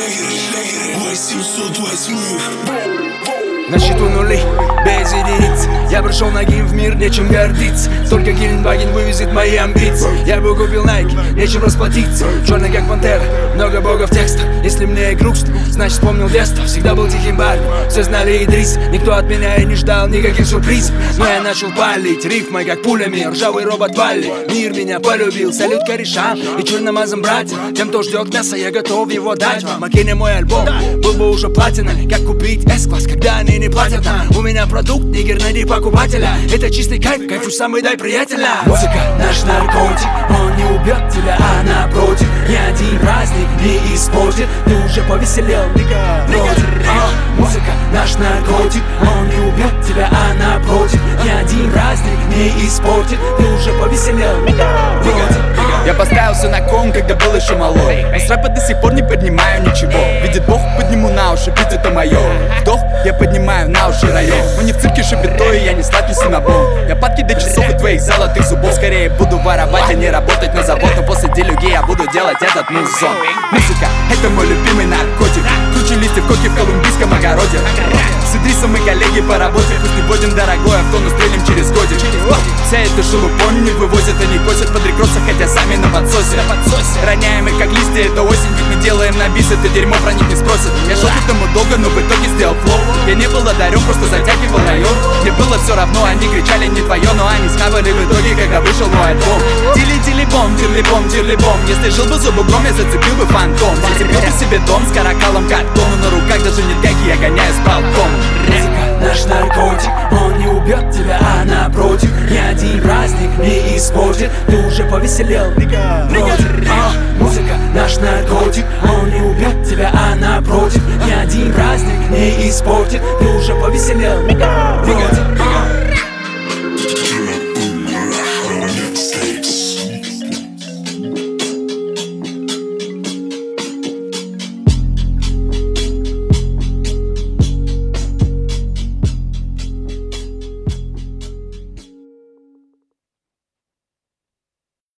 На счету нули, без единиц. Я пришел нагим в мир, нечем гордиться. Только Гелендваген вывезет мои амбиции. Я бы купил Nike, нечем расплатиться. Черный как пантера, много бога в текстах. Если мне и грустно, значит вспомнил детство. Всегда был тихим парнем, все знали Идрис. Никто от меня и не ждал никаких сюрпризов. Но я начал палить рифмой как пулями. Ржавый робот Валли, мир меня полюбил. Салют корешам и черномазым братьям. Тем, кто ждет мяса, я готов его дать. Макине мой альбом был бы уже платиной. Как купить S-класс, когда они не платят нам? У меня продукт, нигер, найди покупателя. Это чистый кайф, кайфу самый дай приятеля. Музыка наш наркотик, он не убьет тебя, а напротив. Ни один праздник не испортит. Ты уже повеселел, против. Музыка наш наркотик, он не убьет тебя, а напротив. Ни один праздник не испортит. Ты уже повеселел, против. Я поставил все на кон, когда был еще малой. Но с рэпа до сих пор не поднимаю ничего. Видит Бог, подниму на уши, бит это мое. Вдох, я поднимаю на уши район. Но не в цирке шибито, и я не сладкий синабон. Я падки до часов и твоих золотых зубов. Скорее буду воровать, а не работать на завод. Но после делюги я буду делать этот музон. Музыка, это мой любимый наркотик. Куча листьев коки в колумбийском огороде. С Идрисом мы коллеги по работе. Пусть не водим дорогой авто, но стрелим через годик. Вся эта шелупонь не вывозят, они косят под рекросса, хотя сами на подсосе. Роняем их как листья, это осень, ведь мы делаем на бис, это дерьмо про них не спросят. Я шел к этому долго, но в итоге сделал флоу. Я не был одарен, просто затягивал район. Мне было все равно, они кричали не твое, но они схавали в итоге, когда вышел мой альбом. Тили-тили-бом, тирли-бом, тирли-бом. Если жил бы за бугром, я зацепил бы фантом. Зацепил бы себе дом с каракалом картона. На руках даже нет гайки, я гоняю с балком. Музыка наш наркотик, он не убьет тебя, а напротив. Ни один праздник не испортит. Ты уже повеселел, против. Музыка наш наркотик, он не убьет тебя, а напротив. Ни один праздник не испортит. Ты уже повеселел, против.